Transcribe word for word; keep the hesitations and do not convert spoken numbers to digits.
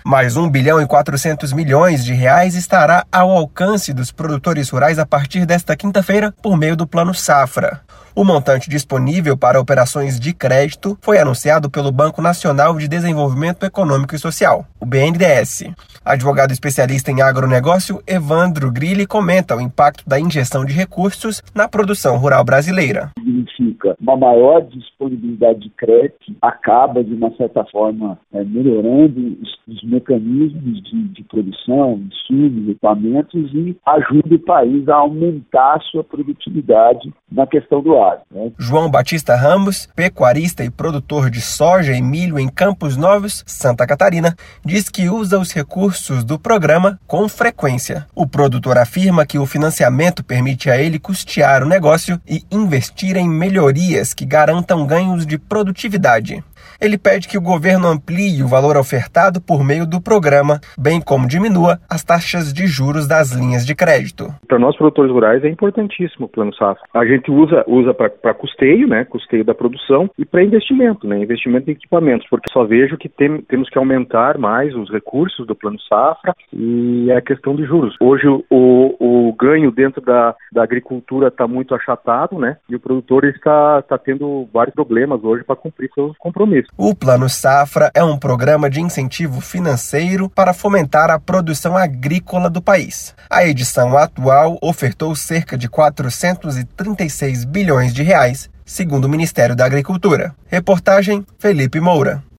Mais um bilhão e quatrocentos milhões de reais estará ao alcance dos produtores rurais a partir desta quinta-feira por meio do Plano Safra. O montante disponível para operações de crédito foi anunciado pelo Banco Nacional de Desenvolvimento Econômico e Social, o B N D E S. Advogado especialista em agronegócio, Evandro Grilli, comenta o impacto da injeção de recursos na produção rural brasileira. Significa uma maior disponibilidade de crédito, acaba, de uma certa forma, é, melhorando os, os mecanismos de, de produção, insumos, equipamentos e ajuda o país a aumentar a sua produtividade na questão do ar. Né? João Batista Ramos, pecuarista e produtor de soja e milho em Campos Novos, Santa Catarina, diz que usa os recursos do programa com frequência. O produtor afirma que o financiamento permite a ele custear o negócio e investir em melhorias que garantam ganhos de produtividade. Ele pede que o governo amplie o valor ofertado por meio do programa, bem como diminua as taxas de juros das linhas de crédito. Para nós produtores rurais é importantíssimo o Plano Safra. A gente usa, usa para custeio, né, custeio da produção e para investimento, né, investimento em equipamentos, porque só vejo que tem, temos que aumentar mais os recursos do Plano Safra e a questão de juros. Hoje o, o, o ganho dentro da, da agricultura está muito achatado, né, e o produtor está, está tendo vários problemas hoje para cumprir seus compromissos. O Plano Safra é um programa de incentivo financeiro para fomentar a produção agrícola do país. A edição atual ofertou cerca de quatrocentos e trinta e seis bilhões de reais, segundo o Ministério da Agricultura. Reportagem Felipe Moura.